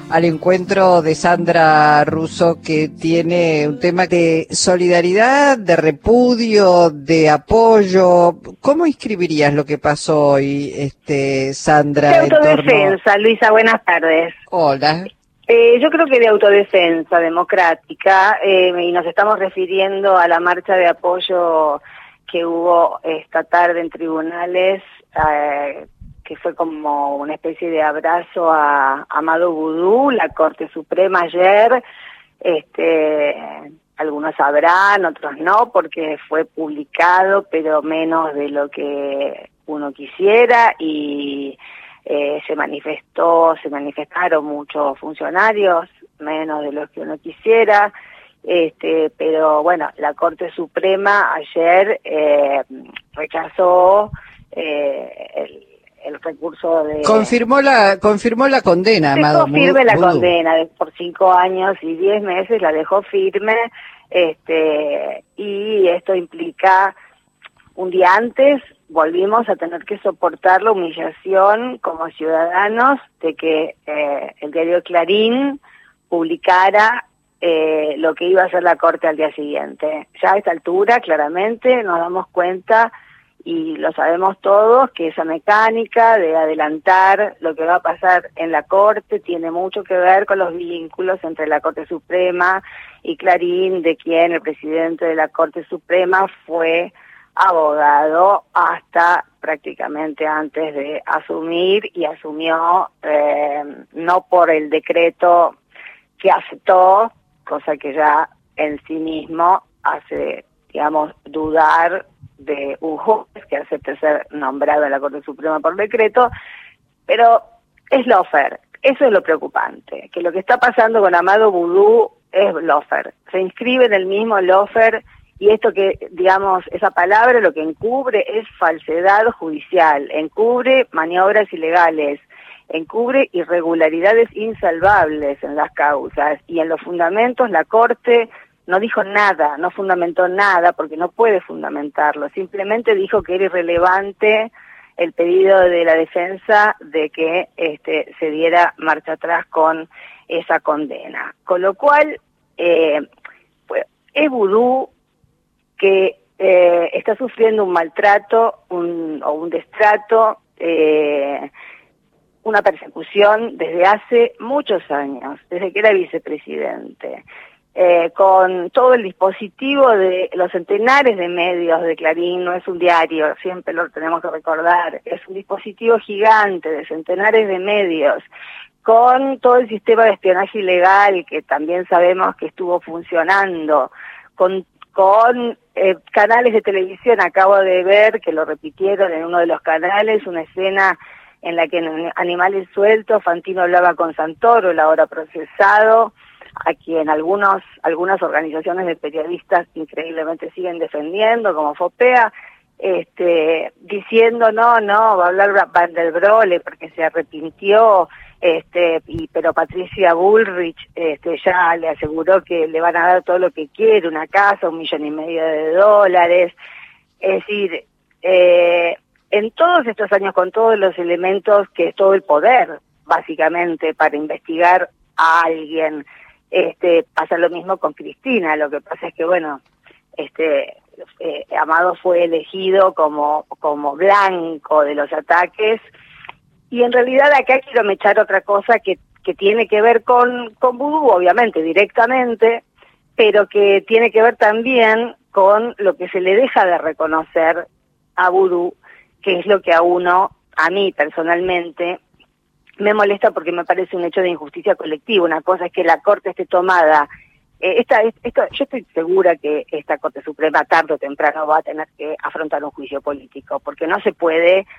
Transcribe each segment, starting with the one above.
al encuentro de Sandra Russo, que tiene un tema de solidaridad, de repudio, de apoyo. ¿Cómo inscribirías lo que pasó hoy, Sandra, De en torno? autodefensa, Luisa, buenas tardes. Hola. Yo creo que de autodefensa democrática, y nos estamos refiriendo a la marcha de apoyo que hubo esta tarde en tribunales, que fue como una especie de abrazo a Amado Vudú, la Corte Suprema ayer. Algunos sabrán, otros no, porque fue publicado, pero menos de lo que uno quisiera, y se manifestaron muchos funcionarios, menos de los que uno quisiera, pero bueno, la Corte Suprema ayer rechazó el recurso de... Confirmó la condena, Amado Dejó firme la Vudú. condena por 5 años y 10 meses, la dejó firme, y esto implica, un día antes volvimos a tener que soportar la humillación como ciudadanos de que el diario Clarín publicara lo que iba a hacer la Corte al día siguiente. Ya a esta altura, claramente, nos damos cuenta, y lo sabemos todos, que esa mecánica de adelantar lo que va a pasar en la Corte tiene mucho que ver con los vínculos entre la Corte Suprema y Clarín, de quien el presidente de la Corte Suprema fue abogado hasta prácticamente antes de asumir, y asumió no por el decreto que aceptó, cosa que ya en sí mismo hace, digamos, dudar de un juez que acepte ser nombrado en la Corte Suprema por decreto, pero es lawfare. Eso es lo preocupante, que lo que está pasando con Amado Vudú es lawfare. Se inscribe en el mismo lawfare, y esto que, digamos, esa palabra lo que encubre es falsedad judicial, encubre maniobras ilegales, encubre irregularidades insalvables en las causas, y en los fundamentos la Corte no dijo nada, no fundamentó nada, porque no puede fundamentarlo, simplemente dijo que era irrelevante el pedido de la defensa de que se diera marcha atrás con esa condena. Con lo cual, pues, es Vudú que está sufriendo un maltrato o un destrato, una persecución desde hace muchos años, desde que era vicepresidente. Con todo el dispositivo de los centenares de medios de Clarín, no es un diario, siempre lo tenemos que recordar, es un dispositivo gigante de centenares de medios, con todo el sistema de espionaje ilegal que también sabemos que estuvo funcionando, con canales de televisión. Acabo de ver que lo repitieron en uno de los canales, una escena en la que en Animales Sueltos Fantino hablaba con Santoro, el ahora procesado, a quien algunas organizaciones de periodistas increíblemente siguen defendiendo, como Fopea, diciendo no, va a hablar Van der Broele porque se arrepintió, pero Patricia Bullrich ya le aseguró que le van a dar todo lo que quiere, una casa, $1,5 millones. Es decir, en todos estos años, con todos los elementos, que es todo el poder, básicamente, para investigar a alguien, pasa lo mismo con Cristina. Lo que pasa es que, bueno, Amado fue elegido como blanco de los ataques, y en realidad acá quiero mechar otra cosa que tiene que ver con Vudú, obviamente, directamente, pero que tiene que ver también con lo que se le deja de reconocer a Vudú, que es lo que a mí personalmente, me molesta, porque me parece un hecho de injusticia colectiva. Una cosa es que la Corte esté tomada. Yo estoy segura que esta Corte Suprema tarde o temprano va a tener que afrontar un juicio político, porque no se puede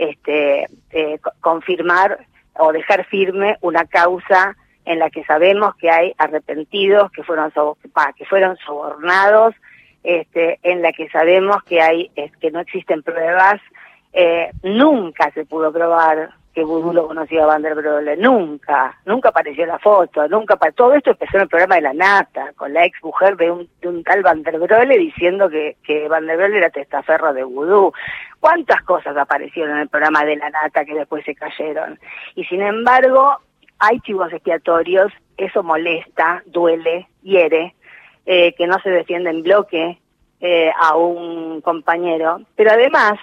confirmar o dejar firme una causa en la que sabemos que hay arrepentidos que fueron sobornados, en la que sabemos que que no existen pruebas. Nunca se pudo probar que Vudú lo conocía a Van der Broele, nunca apareció la foto, todo esto empezó en el programa de La Nata, con la ex mujer de un tal Van der Broele diciendo que Van der Broele era testaferro de Vudú. ¿Cuántas cosas aparecieron en el programa de La Nata que después se cayeron? Y sin embargo, hay chivos expiatorios, eso molesta, duele, hiere, que no se defienda en bloque a un compañero, pero además,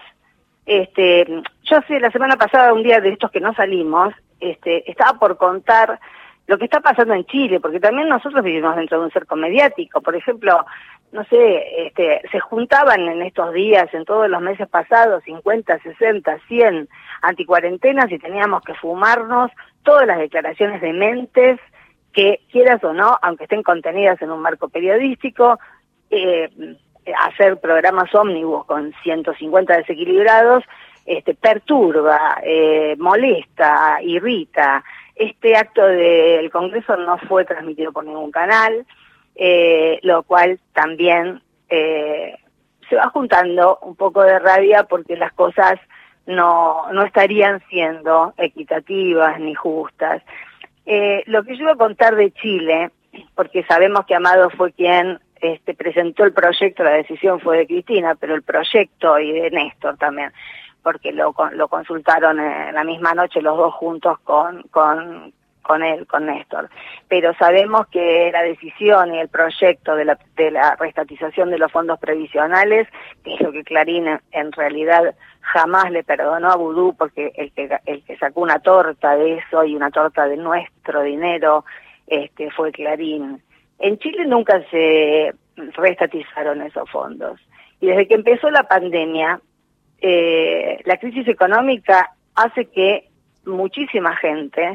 yo sé, la semana pasada, un día de estos que no salimos, estaba por contar lo que está pasando en Chile, porque también nosotros vivimos dentro de un cerco mediático. Por ejemplo, no sé, se juntaban en estos días, en todos los meses pasados, 50, 60, 100 anticuarentenas y teníamos que fumarnos todas las declaraciones dementes que, quieras o no, aunque estén contenidas en un marco periodístico, hacer programas ómnibus con 150 desequilibrados, perturba, molesta, irrita. Este acto del Congreso no fue transmitido por ningún canal, lo cual también se va juntando un poco de rabia porque las cosas no estarían siendo equitativas ni justas. Lo que yo iba a contar de Chile, porque sabemos que Amado fue quien presentó el proyecto, la decisión fue de Cristina, pero el proyecto y de Néstor también, porque lo consultaron en la misma noche los dos juntos con Néstor. Pero sabemos que la decisión y el proyecto de la reestatización de los fondos previsionales, que es lo que Clarín en realidad jamás le perdonó a Vudú, porque el que sacó una torta de eso y una torta de nuestro dinero fue Clarín. En Chile nunca se reestatizaron esos fondos. Y desde que empezó la pandemia, la crisis económica hace que muchísima gente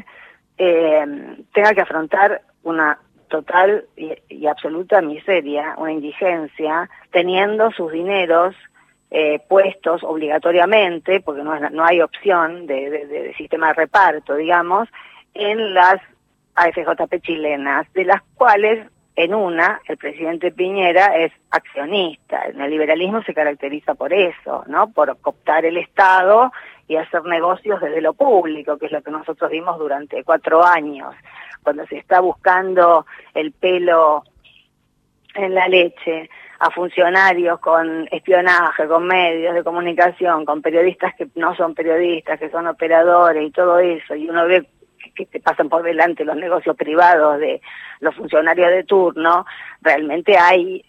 tenga que afrontar una total y absoluta miseria, una indigencia, teniendo sus dineros puestos obligatoriamente, porque no hay opción de sistema de reparto, digamos, en las AFJP chilenas, de las cuales en una, el presidente Piñera es accionista. El neoliberalismo se caracteriza por eso, ¿no? Por cooptar el Estado y hacer negocios desde lo público, que es lo que nosotros vimos durante 4 años, cuando se está buscando el pelo en la leche a funcionarios con espionaje, con medios de comunicación, con periodistas que no son periodistas, que son operadores y todo eso, y uno ve que te pasan por delante los negocios privados de los funcionarios de turno. Realmente hay,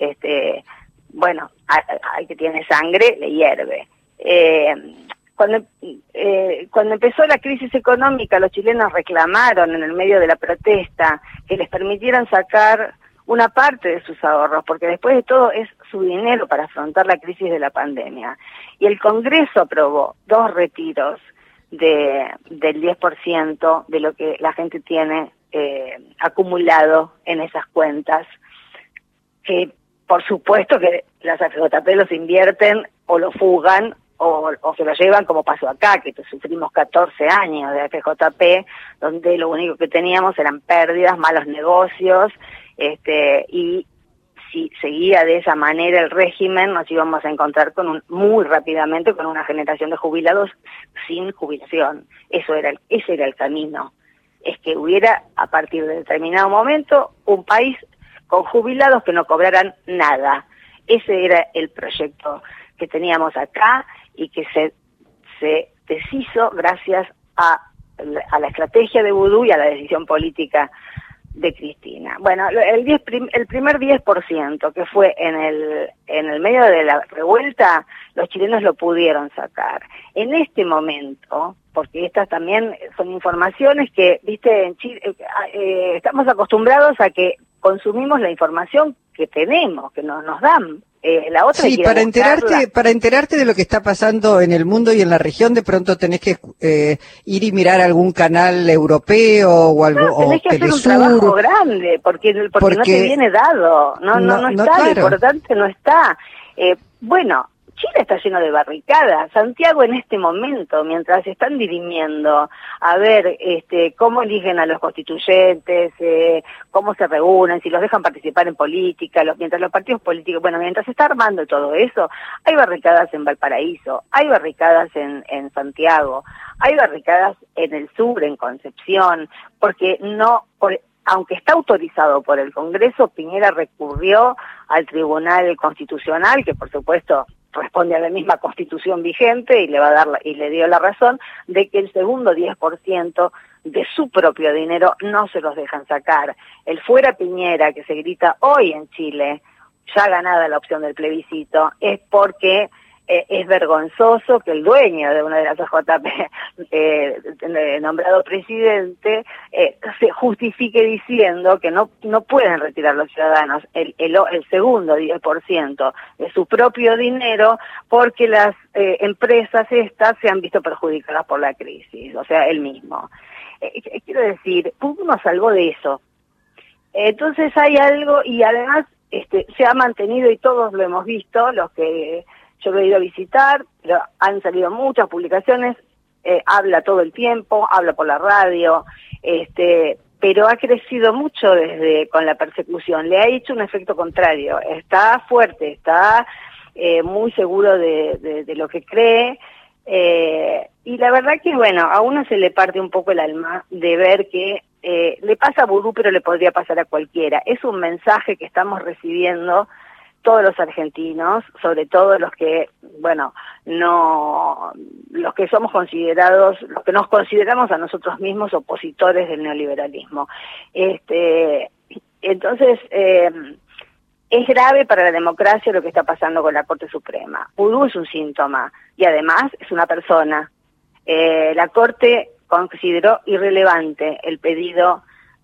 hay que tiene sangre, le hierve. Cuando empezó la crisis económica, los chilenos reclamaron en el medio de la protesta que les permitieran sacar una parte de sus ahorros, porque después de todo es su dinero para afrontar la crisis de la pandemia. Y el Congreso aprobó 2 retiros del 10% de lo que la gente tiene acumulado en esas cuentas, que por supuesto que las AFJP los invierten o lo fugan o se lo llevan, como pasó acá, que sufrimos 14 años de AFJP, donde lo único que teníamos eran pérdidas, malos negocios, y si seguía de esa manera el régimen, nos íbamos a encontrar muy rápidamente con una generación de jubilados sin jubilación. Ese era el camino. Es que hubiera, a partir de determinado momento, un país con jubilados que no cobraran nada. Ese era el proyecto que teníamos acá y que se deshizo gracias a la estrategia de Vudú y a la decisión política de Cristina. Bueno, el primer 10% que fue en el medio de la revuelta, los chilenos lo pudieron sacar. En este momento, porque estas también son informaciones que, viste, en Chile estamos acostumbrados a que consumimos la información que tenemos, que nos dan. La otra sí, para enterarte de lo que está pasando en el mundo y en la región, de pronto tenés que ir y mirar algún canal europeo o algo. No, tenés que hacer un trabajo grande, porque no te viene dado, no está, claro. Lo importante no está. Bueno, Chile está lleno de barricadas. Santiago en este momento, mientras están dirimiendo a ver cómo eligen a los constituyentes, cómo se reúnen, si los dejan participar en política, mientras los partidos políticos, mientras se está armando todo eso, hay barricadas en Valparaíso, hay barricadas en Santiago, hay barricadas en el sur, en Concepción, porque aunque está autorizado por el Congreso, Piñera recurrió al Tribunal Constitucional, que por supuesto responde a la misma Constitución vigente, y le va a dar y le dio la razón de que el segundo 10% de su propio dinero no se los dejan sacar. El fuera Piñera, que se grita hoy en Chile, ya ganada la opción del plebiscito, es porque es vergonzoso que el dueño de una de las AJP, nombrado presidente, se justifique diciendo que no pueden retirar los ciudadanos el segundo 10% de su propio dinero porque las empresas estas se han visto perjudicadas por la crisis, o sea, él mismo. Quiero decir, uno salvó de eso. Entonces hay algo, y además se ha mantenido, y todos lo hemos visto, los que yo lo he ido a visitar, pero han salido muchas publicaciones, habla todo el tiempo, habla por la radio, pero ha crecido mucho con la persecución, le ha hecho un efecto contrario, está fuerte, está muy seguro de lo que cree, y la verdad que, bueno, a uno se le parte un poco el alma de ver que le pasa a Vudú, pero le podría pasar a cualquiera. Es un mensaje que estamos recibiendo todos los argentinos, sobre todo los que, bueno, los que somos considerados, los que nos consideramos a nosotros mismos opositores del neoliberalismo. Entonces, es grave para la democracia lo que está pasando con la Corte Suprema. Vudú es un síntoma, y además es una persona. La Corte consideró irrelevante el pedido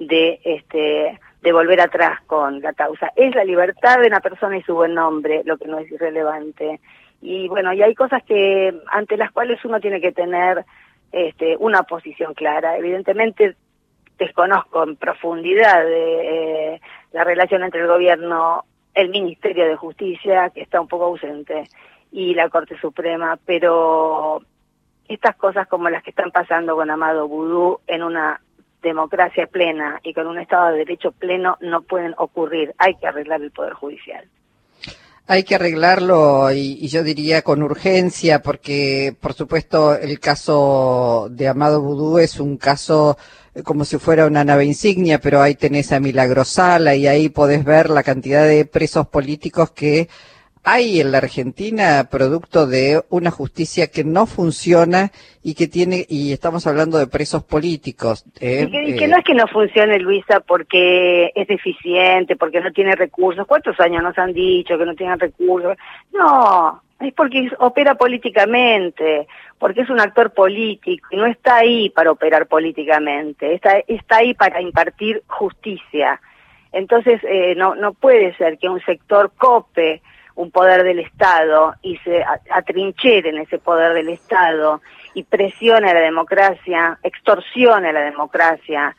de volver atrás con la causa. Es la libertad de una persona y su buen nombre lo que no es irrelevante. Y bueno, y hay cosas ante las cuales uno tiene que tener una posición clara. Evidentemente desconozco en profundidad la relación entre el gobierno, el Ministerio de Justicia, que está un poco ausente, y la Corte Suprema, pero estas cosas como las que están pasando con Amado Vudú en una democracia plena y con un Estado de Derecho pleno no pueden ocurrir. Hay que arreglar el Poder Judicial. Hay que arreglarlo, y yo diría con urgencia, porque por supuesto el caso de Amado Vudú es un caso como si fuera una nave insignia, pero ahí tenés a Milagrosala y ahí podés ver la cantidad de presos políticos que hay en la Argentina, producto de una justicia que no funciona y estamos hablando de presos políticos. Y que no es que no funcione, Luisa, porque es deficiente, porque no tiene recursos. ¿Cuántos años nos han dicho que no tienen recursos? No, es porque opera políticamente, porque es un actor político y no está ahí para operar políticamente, está ahí para impartir justicia. Entonces, no puede ser que un sector cope un poder del Estado y se atrinchera en ese poder del Estado y presione a la democracia, extorsione a la democracia.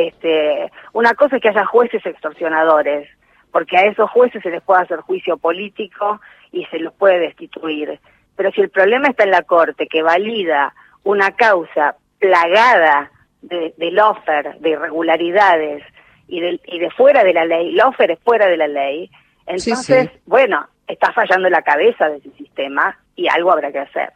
Una cosa es que haya jueces extorsionadores, porque a esos jueces se les puede hacer juicio político y se los puede destituir. Pero si el problema está en la Corte, que valida una causa plagada de lawfare, de irregularidades y de fuera de la ley, lawfare es fuera de la ley, entonces, sí. Bueno, está fallando la cabeza de ese sistema y algo habrá que hacer.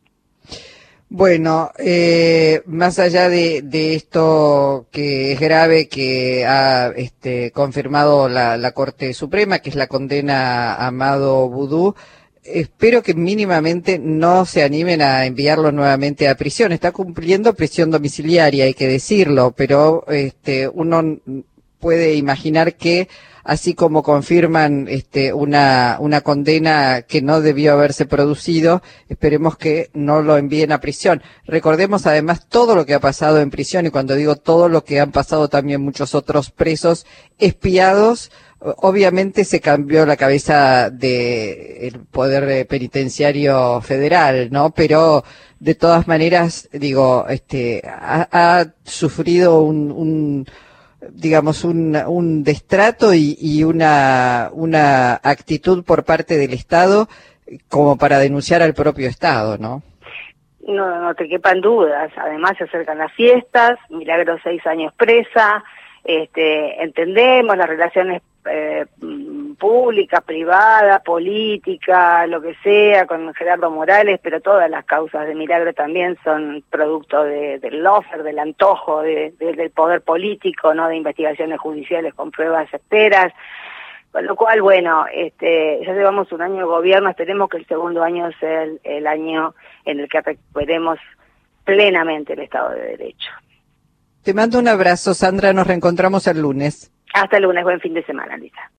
Bueno, más allá de esto que es grave, que ha confirmado la Corte Suprema, que es la condena a Amado Vudú, espero que mínimamente no se animen a enviarlo nuevamente a prisión. Está cumpliendo prisión domiciliaria, hay que decirlo, pero uno puede imaginar que así como confirman una condena que no debió haberse producido, esperemos que no lo envíen a prisión. Recordemos además todo lo que ha pasado en prisión, y cuando digo todo, lo que han pasado también muchos otros presos espiados. Obviamente se cambió la cabeza del poder penitenciario federal, ¿no? Pero de todas maneras, digo, ha sufrido un destrato y una actitud por parte del Estado como para denunciar al propio Estado, ¿no? No te quepan dudas. Además se acercan las fiestas, Milagro 6 años presa, entendemos las relaciones públicas, privadas, políticas, lo que sea, con Gerardo Morales, pero todas las causas de Milagro también son producto del lawfare, del antojo, del poder político, no de investigaciones judiciales con pruebas certeras. Con lo cual, bueno, ya llevamos un año de gobierno, esperemos que el segundo año sea el año en el que recuperemos plenamente el Estado de Derecho. Te mando un abrazo, Sandra, nos reencontramos el lunes. Hasta el lunes, buen fin de semana, Lisa.